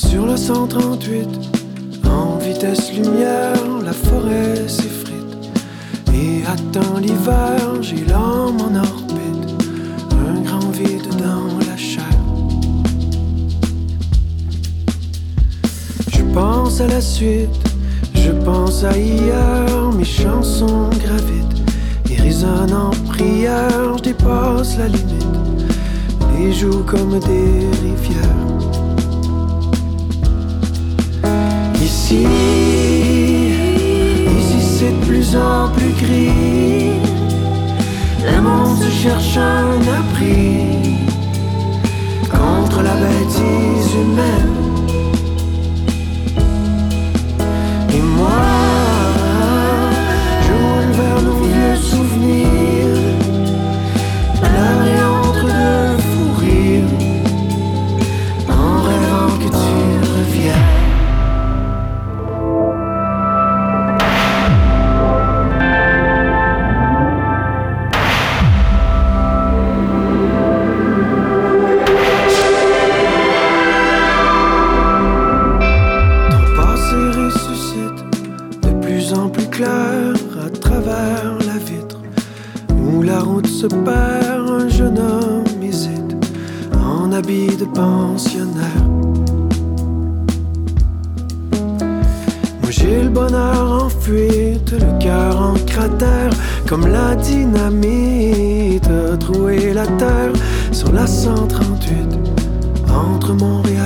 Sur le 138, en vitesse lumière, la forêt s'effrite. Et attend l'hiver, j'ai l'âme en orbite, un grand vide dans la chair. Je pense à la suite, je pense à hier, mes chansons gravitent et résonnent en prière, je dépasse la limite, les joues comme des rivières. Ici c'est de plus en plus gris, le monde se cherche un abri contre la bêtise humaine. Et moi, je roule vers nos vieux souvenirs, pleurer entre deux fous rires, en rêvant que tu reviennes. À travers la vitre où la route se perd, un jeune homme hésite en habit de pensionnaire. Moi j'ai le bonheur en fuite, le cœur en cratère, comme la dynamite troué la terre sur la 138 entre Montréal